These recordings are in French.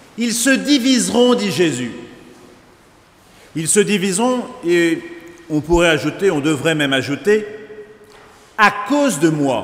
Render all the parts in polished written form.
Ils se diviseront, dit Jésus. Ils se diviseront, et on pourrait ajouter, on devrait même ajouter, à cause de moi.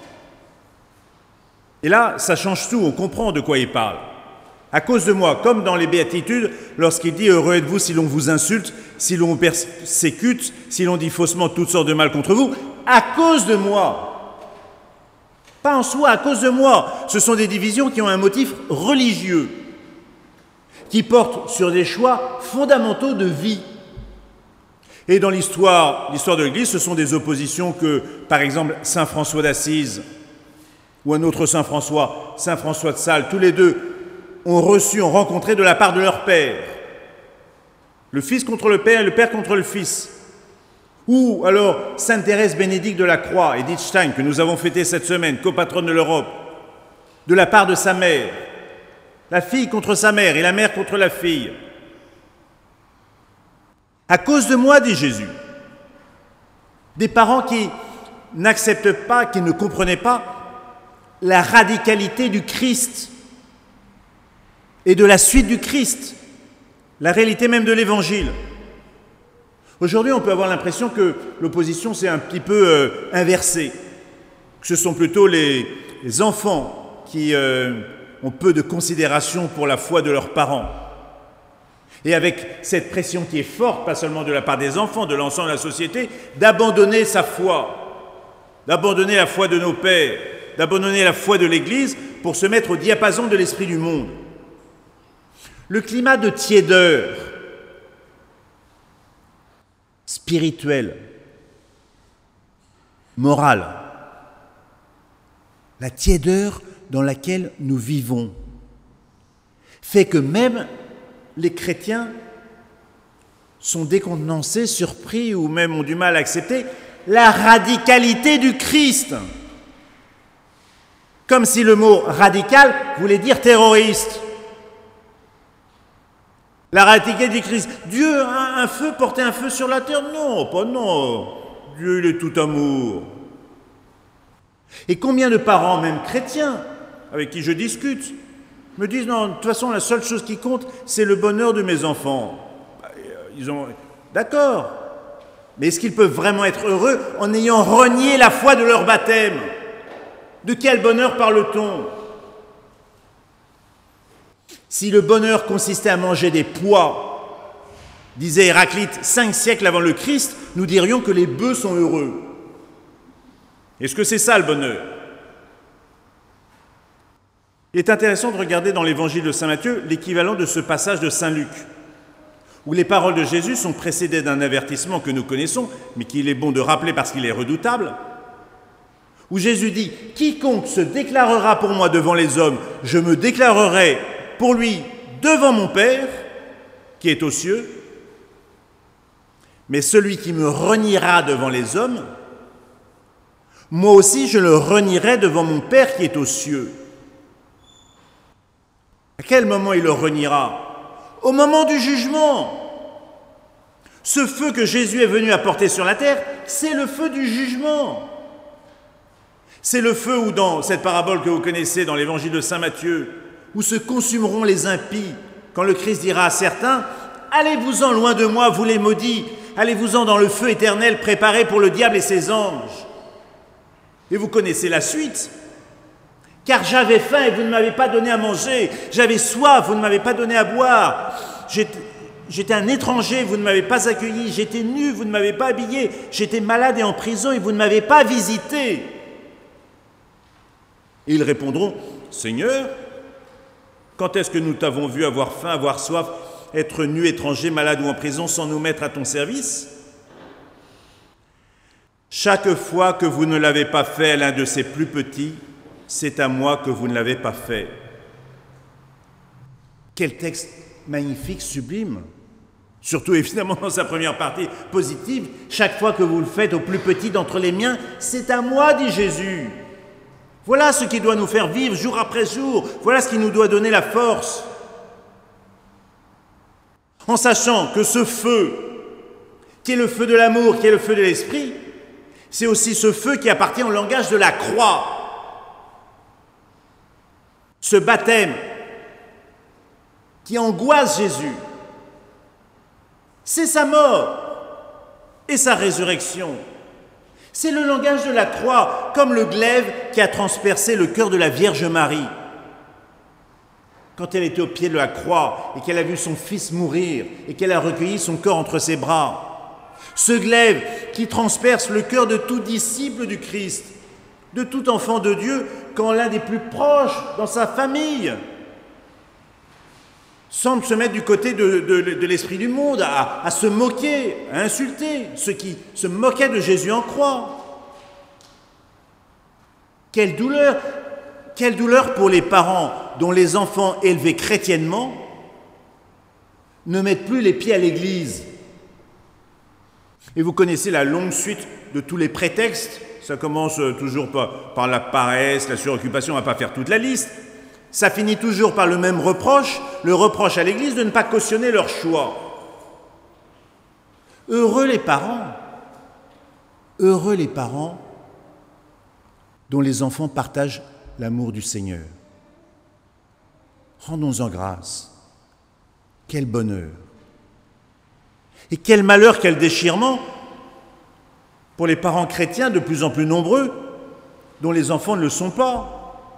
Et là, ça change tout, on comprend de quoi il parle. À cause de moi, comme dans les Béatitudes, lorsqu'il dit « Heureux êtes-vous si l'on vous insulte, si l'on vous persécute, si l'on dit faussement toutes sortes de mal contre vous, à cause de moi. » Pas en soi, à cause de moi. Ce sont des divisions qui ont un motif religieux, qui portent sur des choix fondamentaux de vie. Et dans l'histoire de l'Église, ce sont des oppositions que, par exemple, saint François d'Assise ou un autre saint François de Sales, tous les deux ont rencontré de la part de leur père. Le fils contre le père et le père contre le fils. Ou alors sainte Thérèse Bénédicte de la Croix, Edith Stein, que nous avons fêtée cette semaine, copatronne de l'Europe, de la part de sa mère. La fille contre sa mère et la mère contre la fille. À cause de moi, dit Jésus. Des parents qui n'acceptent pas, qui ne comprenaient pas la radicalité du Christ et de la suite du Christ, la réalité même de l'Évangile. Aujourd'hui, on peut avoir l'impression que l'opposition s'est un petit peu inversée, que ce sont plutôt les enfants qui ont peu de considération pour la foi de leurs parents. Et avec cette pression qui est forte, pas seulement de la part des enfants, de l'ensemble de la société, d'abandonner sa foi, d'abandonner la foi de nos pères, d'abandonner la foi de l'Église pour se mettre au diapason de l'esprit du monde. Le climat de tiédeur spirituel, moral, la tiédeur dans laquelle nous vivons, fait que même les chrétiens sont décontenancés, surpris ou même ont du mal à accepter la radicalité du Christ. Comme si le mot radical voulait dire terroriste. La radicalité du Christ. Dieu a un feu, porter un feu sur la terre? Non, pas non. Dieu, il est tout amour. Et combien de parents, même chrétiens, avec qui je discute, me disent, non, de toute façon, la seule chose qui compte, c'est le bonheur de mes enfants. D'accord, mais est-ce qu'ils peuvent vraiment être heureux en ayant renié la foi de leur baptême? De quel bonheur parle-t-on? Si le bonheur consistait à manger des pois, disait Héraclite 5 siècles avant le Christ, nous dirions que les bœufs sont heureux. Est-ce que c'est ça le bonheur? Il est intéressant de regarder dans l'évangile de saint Matthieu l'équivalent de ce passage de saint Luc, où les paroles de Jésus sont précédées d'un avertissement que nous connaissons, mais qu'il est bon de rappeler parce qu'il est redoutable, où Jésus dit « Quiconque se déclarera pour moi devant les hommes, je me déclarerai pour lui devant mon Père, qui est aux cieux, mais celui qui me reniera devant les hommes, moi aussi je le renierai devant mon Père qui est aux cieux. » À quel moment il le reniera? Au moment du jugement. Ce feu que Jésus est venu apporter sur la terre, c'est le feu du jugement. C'est le feu où, dans cette parabole que vous connaissez dans l'évangile de saint Matthieu, où se consumeront les impies, quand le Christ dira à certains « Allez-vous-en loin de moi, vous les maudits, allez-vous-en dans le feu éternel préparé pour le diable et ses anges. » Et vous connaissez la suite. « Car j'avais faim et vous ne m'avez pas donné à manger, j'avais soif, vous ne m'avez pas donné à boire, j'étais un étranger, vous ne m'avez pas accueilli, j'étais nu, vous ne m'avez pas habillé, j'étais malade et en prison et vous ne m'avez pas visité. » Et ils répondront « Seigneur, quand est-ce que nous t'avons vu avoir faim, avoir soif, être nu, étranger, malade ou en prison sans nous mettre à ton service? Chaque fois que vous ne l'avez pas fait à l'un de ces plus petits, c'est à moi que vous ne l'avez pas fait. » Quel texte magnifique, sublime. Surtout évidemment dans sa première partie positive. Chaque fois que vous le faites au plus petit d'entre les miens, c'est à moi, dit Jésus. Voilà ce qui doit nous faire vivre jour après jour. Voilà ce qui nous doit donner la force. En sachant que ce feu, qui est le feu de l'amour, qui est le feu de l'esprit, c'est aussi ce feu qui appartient au langage de la croix. Ce baptême qui angoisse Jésus. C'est sa mort et sa résurrection. C'est le langage de la croix, comme le glaive qui a transpercé le cœur de la Vierge Marie. Quand elle était au pied de la croix et qu'elle a vu son fils mourir et qu'elle a recueilli son corps entre ses bras. Ce glaive qui transperce le cœur de tout disciple du Christ, de tout enfant de Dieu, quand l'un des plus proches dans sa famille semble se mettre du côté de l'esprit du monde, à se moquer, à insulter ceux qui se moquaient de Jésus en croix. Quelle douleur pour les parents dont les enfants élevés chrétiennement ne mettent plus les pieds à l'église. Et vous connaissez la longue suite de tous les prétextes. Ça commence toujours par la paresse, la suroccupation, on ne va pas faire toute la liste. Ça finit toujours par le même reproche, le reproche à l'Église de ne pas cautionner leur choix. Heureux les parents dont les enfants partagent l'amour du Seigneur. Rendons-en grâce. Quel bonheur. Et quel malheur, quel déchirement pour les parents chrétiens de plus en plus nombreux, dont les enfants ne le sont pas.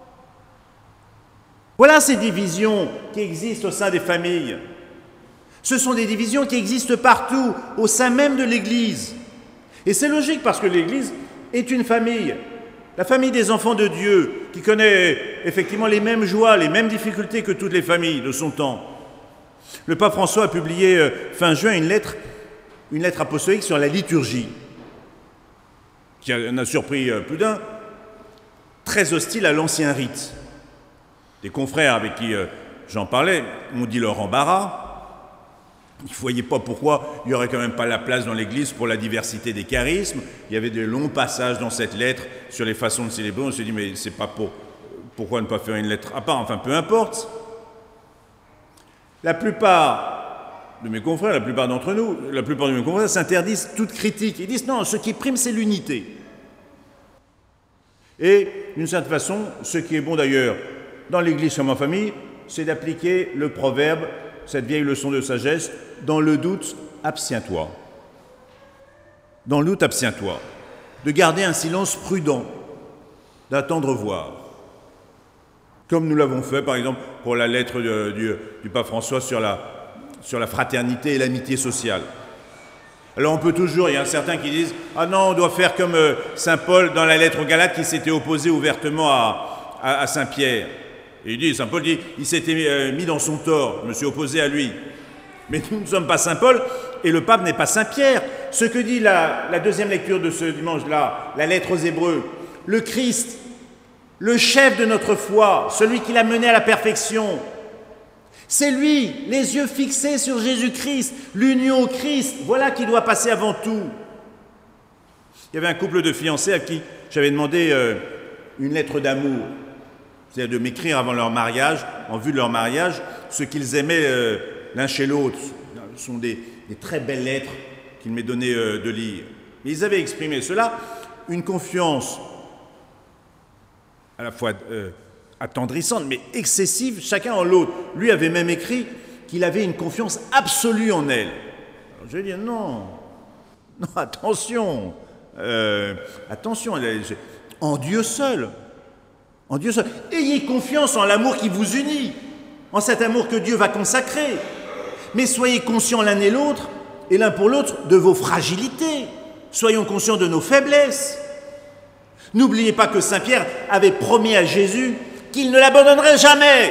Voilà ces divisions qui existent au sein des familles. Ce sont des divisions qui existent partout, au sein même de l'Église. Et c'est logique parce que l'Église est une famille, la famille des enfants de Dieu, qui connaît effectivement les mêmes joies, les mêmes difficultés que toutes les familles de son temps. Le pape François a publié fin juin une lettre apostolique sur la liturgie, qui en a surpris plus d'un, très hostile à l'ancien rite. Des confrères avec qui j'en parlais m'ont dit leur embarras. Ils ne voyaient pas pourquoi il n'y aurait quand même pas la place dans l'Église pour la diversité des charismes. Il y avait des longs passages dans cette lettre sur les façons de célébrer. On s'est dit, mais c'est pas pourquoi ne pas faire une lettre à part? Enfin, peu importe. La plupart de mes confrères, la plupart de mes confrères s'interdisent toute critique. Ils disent, non, ce qui prime, c'est l'unité. Et, d'une certaine façon, ce qui est bon d'ailleurs, dans l'Église comme en famille, c'est d'appliquer le proverbe, cette vieille leçon de sagesse, dans le doute, abstiens-toi. Dans le doute, abstiens-toi. De garder un silence prudent, d'attendre voir. Comme nous l'avons fait, par exemple, pour la lettre du pape François sur la fraternité et l'amitié sociale. Alors on peut toujours, il y a certains qui disent « Ah non, on doit faire comme Saint Paul dans la lettre aux Galates qui s'était opposé ouvertement à Saint Pierre. » Et Saint Paul dit, il s'était mis dans son tort, je me suis opposé à lui. Mais nous ne sommes pas Saint Paul et le pape n'est pas Saint Pierre. Ce que dit la deuxième lecture de ce dimanche-là, la lettre aux Hébreux, le Christ, le chef de notre foi, celui qui l'a mené à la perfection, c'est lui, les yeux fixés sur Jésus-Christ, l'union au Christ, voilà qui doit passer avant tout. Il y avait un couple de fiancés à qui j'avais demandé une lettre d'amour. C'est-à-dire de m'écrire avant leur mariage, en vue de leur mariage, ce qu'ils aimaient l'un chez l'autre. Ce sont des très belles lettres qu'il m'est donné de lire. Mais ils avaient exprimé cela, une confiance à la fois attendrissante, mais excessive, chacun en l'autre. Lui avait même écrit qu'il avait une confiance absolue en elle. Alors je lui ai dit, non, attention, en Dieu seul. En Dieu seul. Ayez confiance en l'amour qui vous unit, en cet amour que Dieu va consacrer. Mais soyez conscients l'un et l'autre, et l'un pour l'autre, de vos fragilités. Soyons conscients de nos faiblesses. N'oubliez pas que Saint Pierre avait promis à Jésus qu'il ne l'abandonnerait jamais.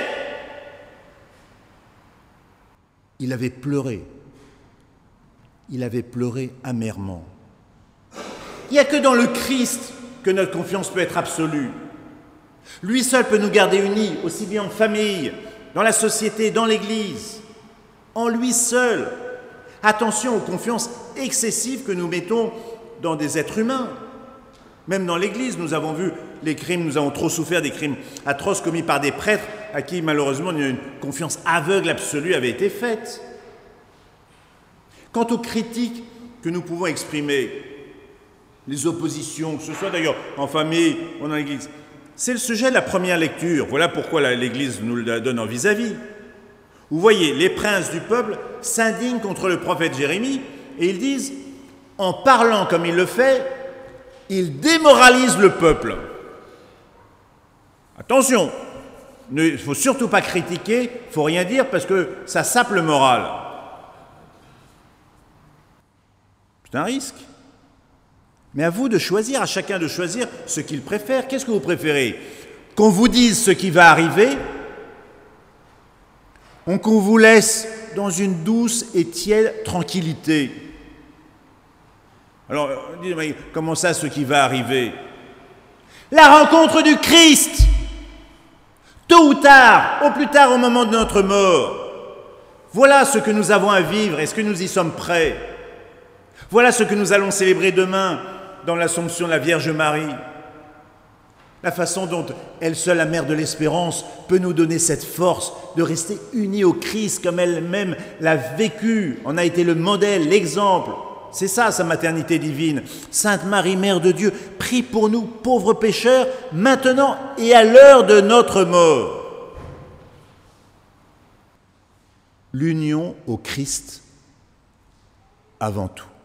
Il avait pleuré. Il avait pleuré amèrement. Il n'y a que dans le Christ que notre confiance peut être absolue. Lui seul peut nous garder unis, aussi bien en famille, dans la société, dans l'Église. En lui seul. Attention aux confiances excessives que nous mettons dans des êtres humains. Même dans l'Église, nous avons vu les crimes, nous avons trop souffert des crimes atroces commis par des prêtres à qui, malheureusement, une confiance aveugle absolue avait été faite. Quant aux critiques que nous pouvons exprimer, les oppositions, que ce soit d'ailleurs en famille ou dans l'Église, c'est le sujet de la première lecture. Voilà pourquoi l'Église nous le donne en vis-à-vis. Vous voyez, les princes du peuple s'indignent contre le prophète Jérémie et ils disent, en parlant comme il le fait, il démoralise le peuple. Attention, il ne faut surtout pas critiquer, il ne faut rien dire parce que ça sape le moral. C'est un risque. Mais à vous de choisir, à chacun de choisir ce qu'il préfère. Qu'est-ce que vous préférez? Qu'on vous dise ce qui va arriver, ou qu'on vous laisse dans une douce et tiède tranquillité? Alors, dites-moi, comment ça, ce qui va arriver? La rencontre du Christ! Tôt ou tard, au plus tard au moment de notre mort. Voilà ce que nous avons à vivre. Est-ce que nous y sommes prêts? Voilà ce que nous allons célébrer demain dans l'Assomption de la Vierge Marie. La façon dont elle seule, la mère de l'espérance, peut nous donner cette force de rester unis au Christ comme elle-même l'a vécu, en a été le modèle, l'exemple. C'est ça, sa maternité divine. Sainte Marie, Mère de Dieu, prie pour nous, pauvres pécheurs, maintenant et à l'heure de notre mort. L'union au Christ avant tout.